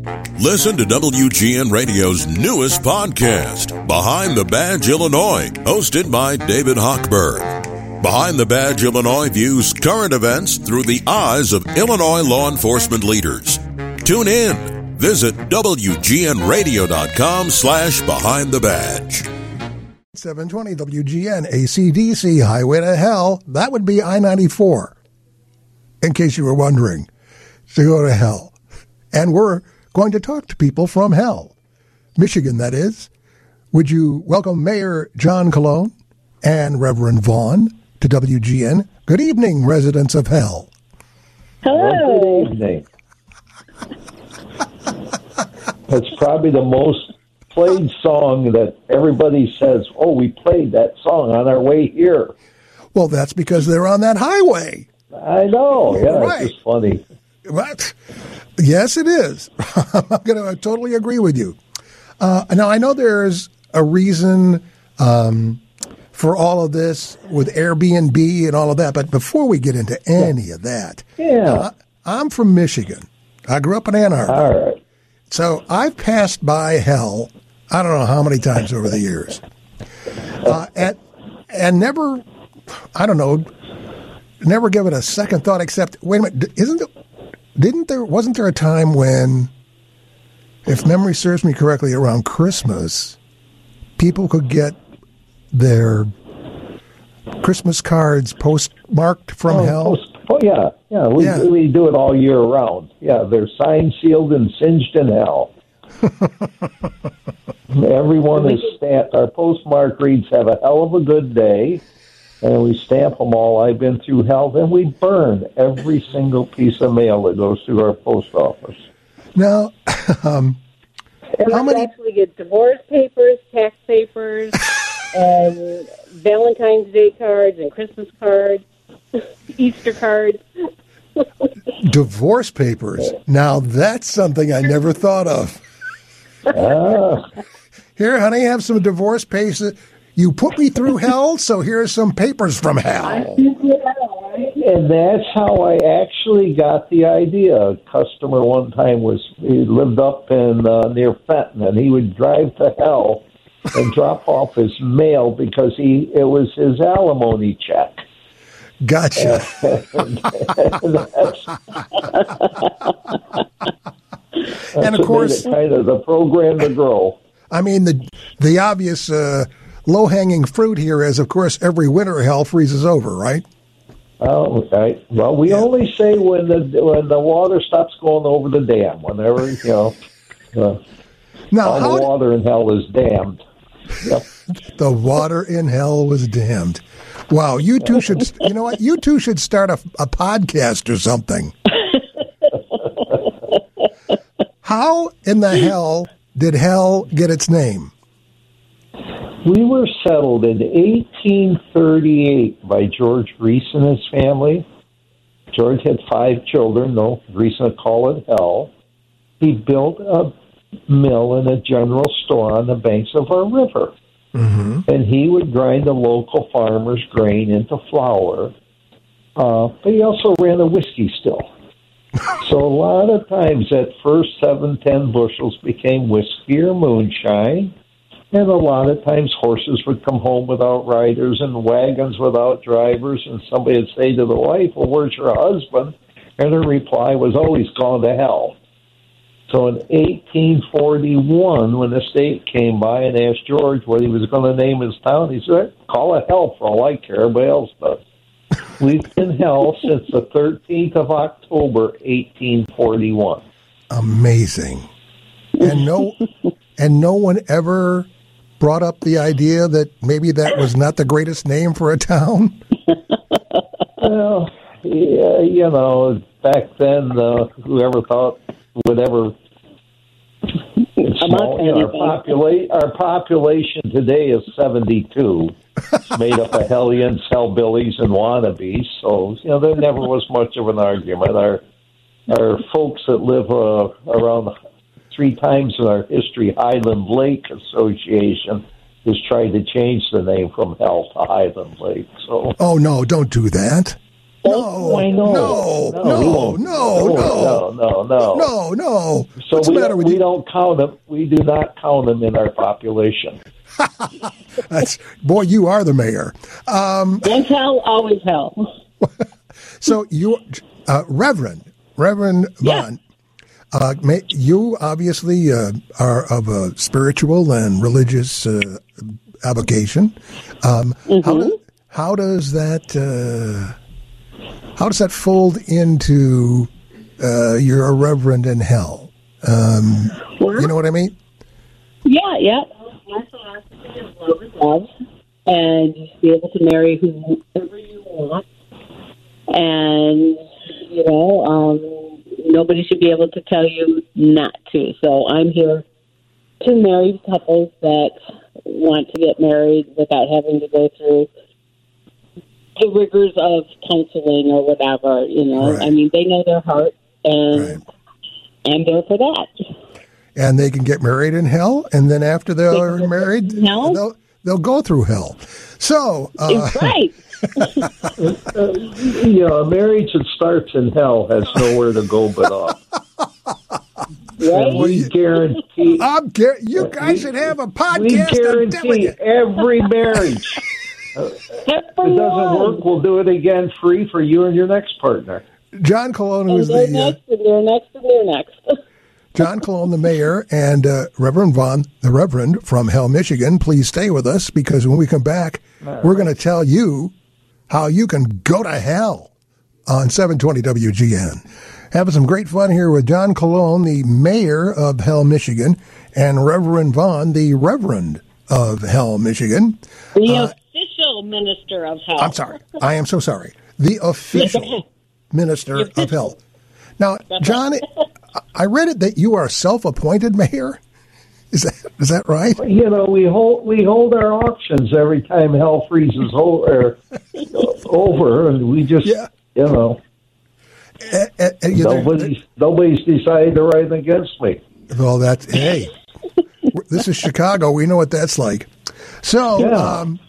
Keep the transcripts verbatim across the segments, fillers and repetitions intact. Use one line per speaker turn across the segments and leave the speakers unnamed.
Listen to W G N Radio's newest podcast, Behind the Badge Illinois, hosted by David Hochberg. Behind the Badge Illinois views current events through the eyes of Illinois law enforcement leaders. Tune in. Visit W G N radio dot com slash behind the badge.
seven twenty W G N, A C D C, Highway to Hell. That would be I ninety-four, in case you were wondering. So go to hell. And we're going to talk to people from hell. Michigan, that is. Would you welcome Mayor John Cologne and Reverend Vaughn to W G N? Good evening, residents of hell.
Hello. Good evening. It's probably the most played song that everybody says, oh, we played that song on our way here.
Well, that's because they're on that highway.
I know. Yeah, right. It's just funny.
What? Yes, it is. I'm going to totally agree with you. Uh, now, I know there's a reason um, for all of this with Airbnb and all of that, but before we get into any yeah. of that,
yeah.
uh, I'm from Michigan. I grew up in Ann Arbor.
All right.
So I've passed by hell, I don't know how many times over the years, uh, and, and never, I don't know, never give it a second thought except, wait a minute, isn't it, didn't there, wasn't there a time when, if memory serves me correctly, around Christmas, people could get their Christmas cards postmarked from
oh,
hell?
Post, oh, yeah. Yeah we,
yeah.
we do it all year round. Yeah, they're signed, sealed, and singed in hell. Everyone is stamped. Our postmark reads, have a hell of a good day. And we stamp them all. I've been through hell. Then we burn every single piece of mail that goes through our post office.
Now, um,
and
how
we
many...
actually get divorce papers, tax papers, and Valentine's Day cards, and Christmas cards, Easter cards.
Divorce papers. Now, that's something I never thought of.
Ah.
Here, honey, have some divorce papers. You put me through hell, so here's some papers from hell.
And that's how I actually got the idea. A customer one time was, he lived up in uh, near Fenton, and he would drive to hell and drop off his mail because he it was his alimony check.
Gotcha.
And, and, that's, that's
and of course,
kind of the program to grow.
I mean, the the obvious uh, low-hanging fruit here is, of course, every winter hell freezes over, right?
Oh, right. Well, we yeah. only say when the when the water stops going over the dam. Whenever, you know, uh,
now,
all the water in hell is damned. Yep.
The water in hell was damned. Wow, you two should, you know what, you two should start a, a podcast or something. How in the hell did hell get its name?
We were settled in eighteen thirty-eight by George Greason and his family. George had five children, though Greason would call it hell. He built a mill and a general store on the banks of our river. Mm-hmm. And he would grind the local farmers' grain into flour. Uh, but he also ran a whiskey still. So a lot of times that first seven, ten bushels became whiskey or moonshine. And a lot of times horses would come home without riders and wagons without drivers. And somebody would say to the wife, well, where's your husband? And her reply was, oh, he's gone to hell. So in eighteen forty-one, when the state came by and asked George what he was going to name his town, he said, call it hell for all I care. Everybody else does. We've been hell since the thirteenth of October, eighteen forty-one.
Amazing. And no, and no one ever brought up the idea that maybe that was not the greatest name for a town?
Well, yeah, you know, back then, uh, whoever thought would ever... Small, you know, our, popula- our population today is seventy-two. It's made up of hellions, hellbillies, and wannabes. So, you know, there never was much of an argument. Our our folks that live uh, around three times in our history, Highland Lake Association, has tried to change the name from hell to Highland Lake. So,
oh no, don't do that. No,
I know.
No,
No,
no,
we won't.
no,
no,
no,
no, no,
no, no.
So
What's
we,
the matter with
we
you?
don't count them. We do not count them in our population.
That's, boy, you are the mayor. Um,
Once hell, always hell.
so you, uh, Reverend, Reverend
Yeah.
Vaughn, uh, may, you obviously uh, are of a spiritual and religious uh, avocation. Um,
Mm-hmm.
how, do, how does that uh, how does that fold into uh, you're a reverend in hell? Um, you know what I mean?
Yeah, yeah. My philosophy is love is love, and be able to marry whoever you want. And, you know, um, nobody should be able to tell you not to. So I'm here to married couples that want to get married without having to go through the rigors of counseling or whatever, you know.
Right.
I mean, they know their heart, and
Right.
I'm there for that.
And they can get married in hell, and then after
They
they're
can get
married,
in hell?
they'll they'll go through hell. So, uh,
It's right.
Uh, you know, a marriage that starts in hell has nowhere to go but up.
Right?
We guarantee.
I'm gar- you guys should have a
We
podcast. I'm telling
guarantee
you.
every marriage. If it doesn't work, we'll do it again free for you and your next partner.
John Colon, who
And
is
they're
the uh,
next, and they're next, and they're next.
John Colon, the mayor, and uh, Reverend Vaughn, the Reverend from Hell, Michigan. Please stay with us because when we come back, we're going to tell you how you can go to hell on seven twenty W G N. Having some great fun here with John Colon, the mayor of Hell, Michigan, and Reverend Vaughn, the Reverend of Hell, Michigan.
The
Uh,
official minister of hell.
I'm sorry. I am so sorry. The official minister of hell. Now, John, I read it that you are a self-appointed mayor. Is that is that right?
You know, we hold we hold our auctions every time hell freezes over, over and we just,
Yeah.
you know,
Uh, uh, uh, you know,
nobody's nobody's decided to write against me.
well, that's hey. This is Chicago. We know what that's like. So,
Yeah.
um,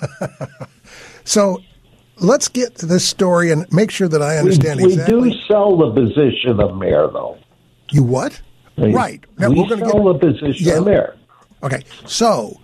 so let's get to this story and make sure that I
We,
understand
we
exactly.
do sell the position of mayor, though.
You what?
We-
Right. Now,
we
we're gonna
sell
get-
the position
Yeah.
of mayor.
Okay. So,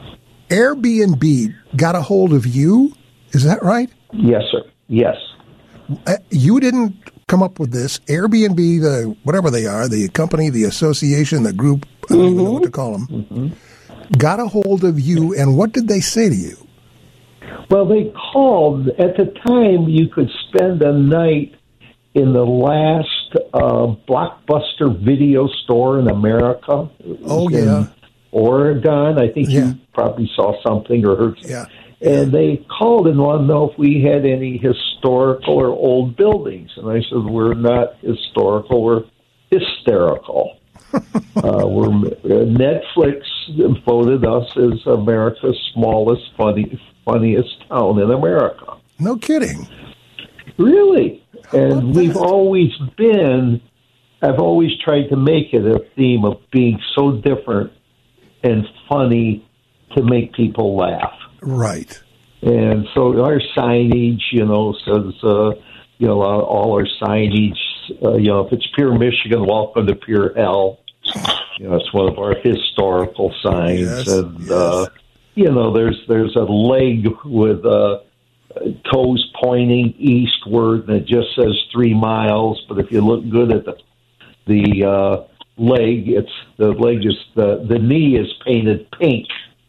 Airbnb got a hold of you. Is that right?
Yes, sir. Yes.
Uh, you didn't come up with this. Airbnb, the whatever they are, the company, the association, the group, I don't even know what to call them,
Mm-hmm.
got a hold of you, and what did they say to you?
Well, they called. At the time, you could spend a night in the last uh, Blockbuster video store in America. It was
Oh,
in
yeah.
Oregon. I think
Yeah.
you probably saw something or heard.
Yeah.
And they called and wanted to know if we had any historical or old buildings. And I said, we're not historical, we're hysterical. uh, we're Netflix voted us as America's smallest, funny, funniest town in America.
No kidding.
Really?
about
And we've
that?
always been, I've always tried to make it a theme of being so different and funny to make people laugh.
Right.
And so our signage, you know, says, uh, you know, uh, all our signage, uh, you know, if it's Pure Michigan, welcome to Pure Hell. You know, it's one of our historical signs.
Yes,
and,
yes.
uh, you know, there's there's a leg with uh, toes pointing eastward, and it just says three miles. But if you look good at the the uh, leg, it's the leg is the the knee is painted pink.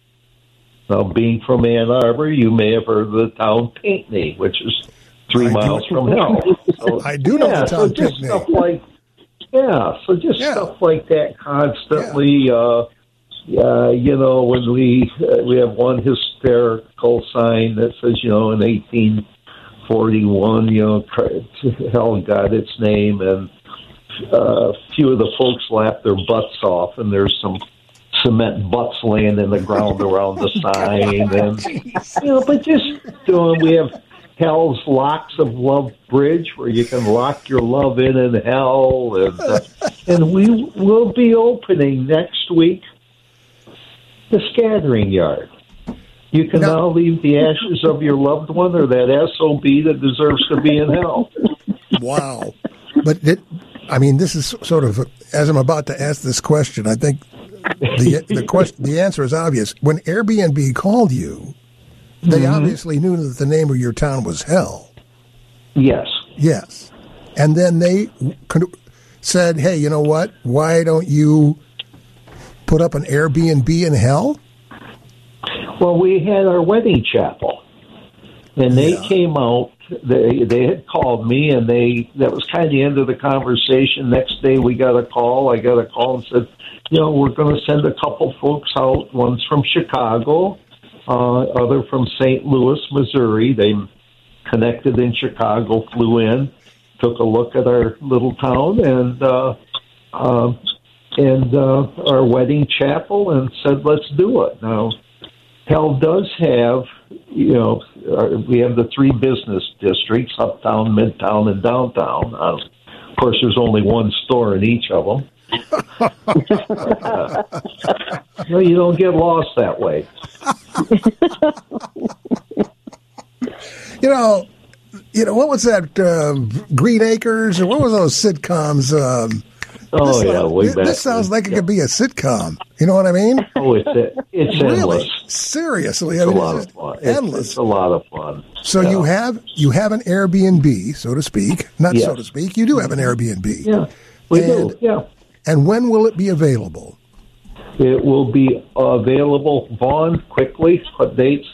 Now, being from Ann Arbor, you may have heard of the town Pinckney, which is three
I
miles
do.
from hell. So,
I do know
yeah,
the town
so just
Pinckney.
stuff like yeah, so just
Yeah.
stuff like that constantly. Uh, uh, you know, when we uh, we have one hysterical sign that says, you know, in eighteen forty-one, you know, hell got its name, and uh, a few of the folks laughed their butts off, and there's some cement butts laying in the ground around the sign, and you know, but just doing. We have Hell's Locks of Love Bridge, where you can lock your love in in hell, and uh, and we will be opening next week the Scattering Yard. You can
now,
now leave the ashes of your loved one or that S O B that deserves to be in hell.
Wow. But, it, I mean, this is sort of, as I'm about to ask this question, I think the the question, the answer is obvious. When Airbnb called you, they mm-hmm. obviously knew that the name of your town was hell.
Yes.
Yes. And then they said, hey, you know what? Why don't you put up an Airbnb in hell?
Well, we had our wedding chapel, and they yeah. came out. They they had called me, and they that was kind of the end of the conversation. Next day, we got a call. I got a call and said, you know, we're going to send a couple folks out. One's from Chicago, uh, other from Saint Louis, Missouri. They connected in Chicago, flew in, took a look at our little town, and uh, uh, and uh, our wedding chapel, and said, let's do it now. Hell does have, you know, uh, we have the three business districts, uptown, midtown, and downtown. Uh, of course, there's only one store in each of them. uh, well, you don't get lost that way.
you know, you know, what was that, uh, Green Acres, or what was those sitcoms? Um,
oh,
this
yeah,
sounds,
way
this,
back.
This sounds like it
yeah.
could be a sitcom. You know what I mean?
Oh, it's it's
really?
endless.
Seriously,
it's
I mean,
a lot
it's
of fun.
Endless.
It's, it's a lot of fun.
So
yeah.
you have you have an Airbnb, so to speak. Not
yes.
so to speak. You do have an Airbnb.
Yeah, we
and,
do. Yeah.
And when will it be available?
It will be available, Vaughn, quickly. What dates?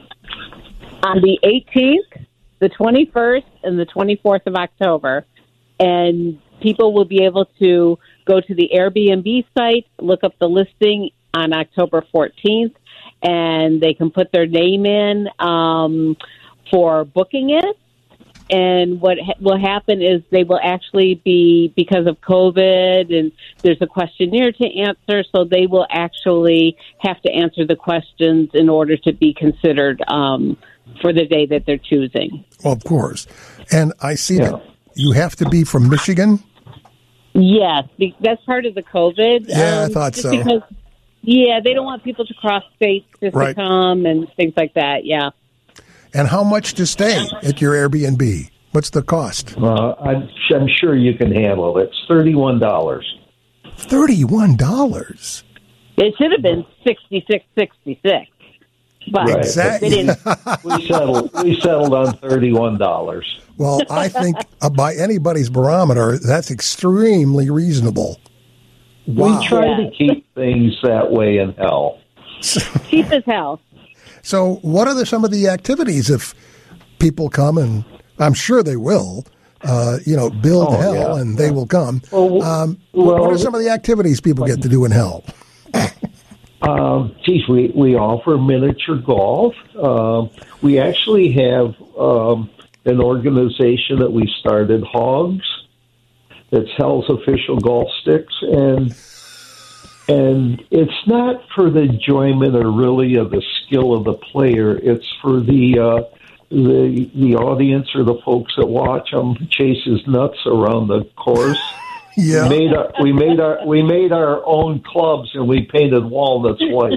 On the eighteenth, the twenty-first, and the twenty-fourth of October. And people will be able to go to the Airbnb site, look up the listing on October fourteenth, and they can put their name in um, for booking it. And what ha- will happen is they will actually be, because of COVID, and there's a questionnaire to answer, so they will actually have to answer the questions in order to be considered um, for the day that they're choosing.
Well, of course. And I see
yeah.
that you have to be from Michigan?
Yes, that's part of the COVID.
Yeah,
um,
I thought
just
so.
Because, yeah, they don't want people to cross states just
right.
to come and things like that, yeah.
And how much to stay at your Airbnb? What's the cost?
Uh, I'm, I'm sure you can handle it. It's thirty-one dollars.
thirty-one dollars?
It should have been sixty-six sixty-six. But
right.
Exactly.
they didn't.
we settled. We settled on thirty-one dollars.
Well, I think uh, by anybody's barometer, that's extremely reasonable. Wow.
We try
Yeah.
to keep things that way in hell.
Cheap as hell.
So, what are the, some of the activities if people come, and I'm sure they will, uh, you know, build
Oh,
hell
yeah.
and they will come.
Well,
Um,
well,
what are some of the activities people get to do in hell?
Um, geez, we, we offer miniature golf. Uh, we actually have um, an organization that we started, Hogs. It's Hell's official golf sticks, and and it's not for the enjoyment or really of the skill of the player. It's for the uh, the the audience or the folks that watch them chase his nuts around the course.
Yeah.
We made our we made our we made our own clubs, and we painted walnuts white.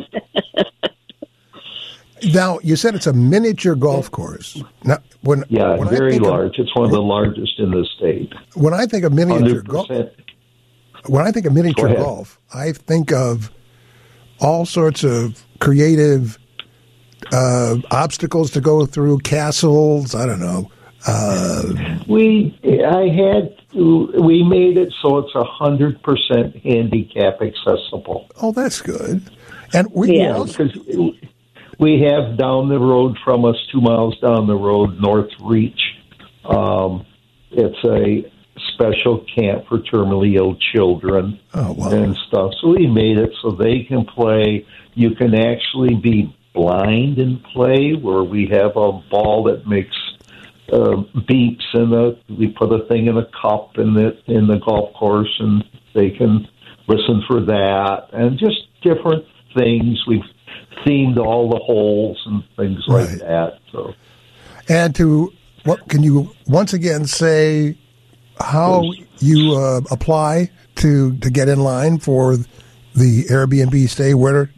Now, you said it's a miniature golf course. Now, when
Yeah,
when
very
I think
large.
Of,
it's one of the largest in the state.
when I think of miniature golf,
one hundred percent.
when I think of miniature
Go ahead.
golf, I think of all sorts of creative uh, obstacles to go through, castles. I don't know. Uh,
We I had we made it so it's a hundred percent handicap accessible.
oh, that's good. And we
Yeah.
also,
Because we have down the road from us, two miles down the road, North Reach. Um, it's a special camp for terminally ill children
oh wow,
and stuff. So we made it so they can play. You can actually be blind and play, where we have a ball that makes uh, beeps, and the, we put a thing in a cup in the in the golf course, and they can listen for that, and just different things. We've themed all the holes and things like
Right.
that. So,
and to what can you once again say how you uh, apply to to get in line for the Airbnb stay? Where to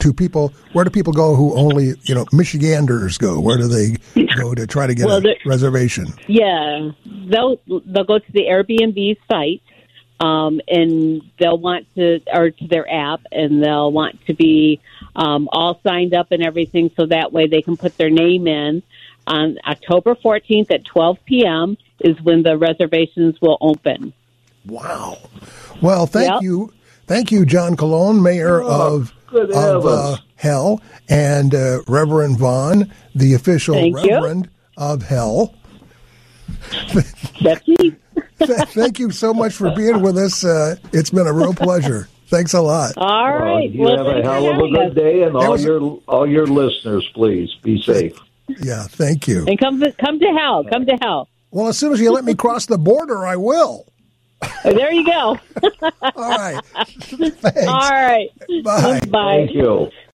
to people? Where do people go who only, you know, Michiganders go? Where do they go to try to get well, a reservation?
Yeah, they'll they'll go to the Airbnb site, um, and they'll want to, or to their app, and they'll want to be um, all signed up and everything, so that way they can put their name in. On October fourteenth at twelve p.m. is when the reservations will open.
Wow. Well, thank
yep.
you. Thank you, John Colon, mayor
oh,
of, of uh, Hell, and uh, Reverend Vaughn, the official
thank
Reverend
you.
of Hell.
That's me.
Thank you so much for being with us. Uh, it's been a real pleasure. Thanks a lot.
All right.
Well, you
well,
have a hell of a good day, and all
was,
your all your listeners, please be safe.
Yeah, thank you.
And come to, come to Hell. Come to Hell.
Well, as soon as you let me cross the border, I will.
There you go.
All right. Thanks.
All right.
Bye.
Bye.
Thank you.